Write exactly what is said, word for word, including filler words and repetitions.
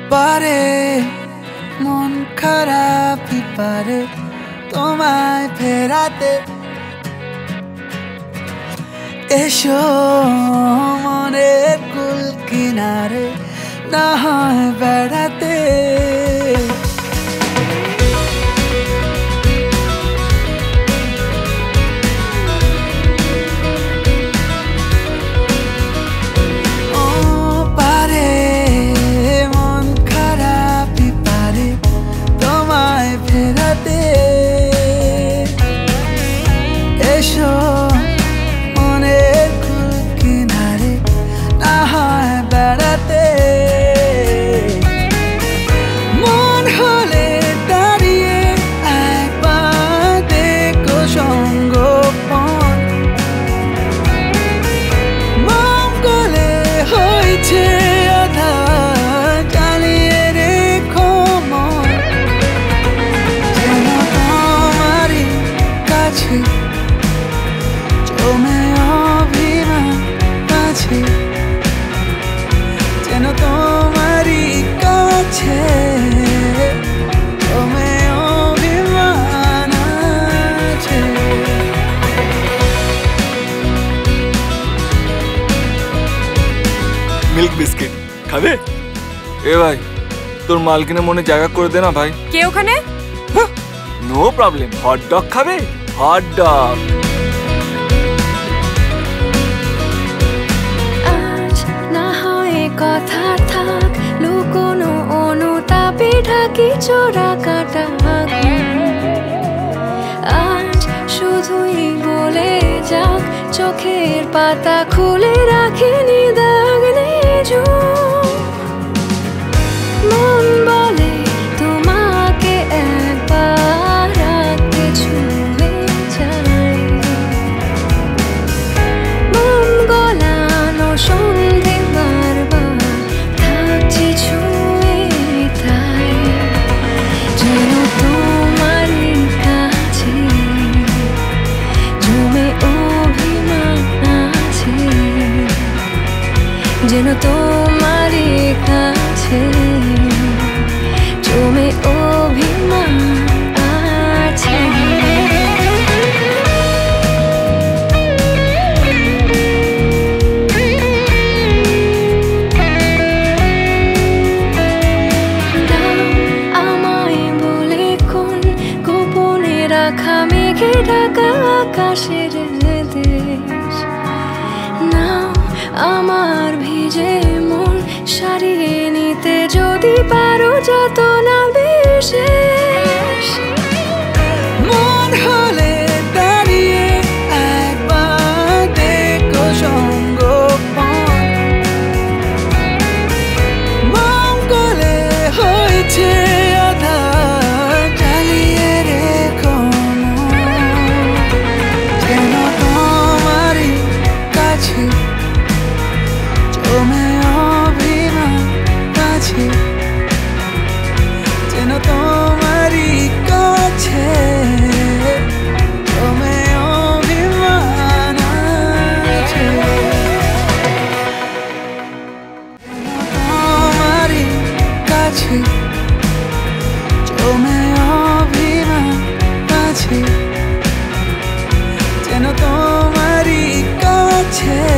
পারে মন খারাপই পারে তোমায় ফেরাতে এসো মনের কুল কিনারে না হয় বেড়াতে মিল্ক বিস্কিট খাবে? এ ভাই তোর মালকিনের মনে জায়গা করে দে না ভাই। কে ওখানে? No problem. হট ডগ খাবে? Hot dog. আজ না হয় কথা থাক, লুকোনো অনুতাপে ঢাকি চোরা কাটা। আজ শুধুই বলে যাক, চোখের পাতা খুলে রাখিনি দাগ নেজু। মন বলে তোমাকে একবার রাতে ছুঁয়ে যাই। মন গলানো সন্ধে বারবার থাকছি ছুঁয়ে, তাই যেন তোমারই কাছে জমে অভিমান আছে, যেন তোমারই কাছে জমে অভিমান আছে। আমায় বলে কোন গোপনে রাখা মেঘে ঢাকা আকাশের দেশ। নাও আমার ভিজে মন সারিয়ে নিতে যদি পারো যত না বিশেষ। মন হলে দাঁড়িয়ে একবার দেখো সঙ্গোপন। মন গলে হয়েছে আধা জ্বালিয়ে রেখো যেন তোমারই কাছে জমে অভিমান আছে, যেন তোমারই কাছে জমে অভিমান আছে, তোমারই কাছে জমে অভিমান আছে, যেন তোমারই কাছে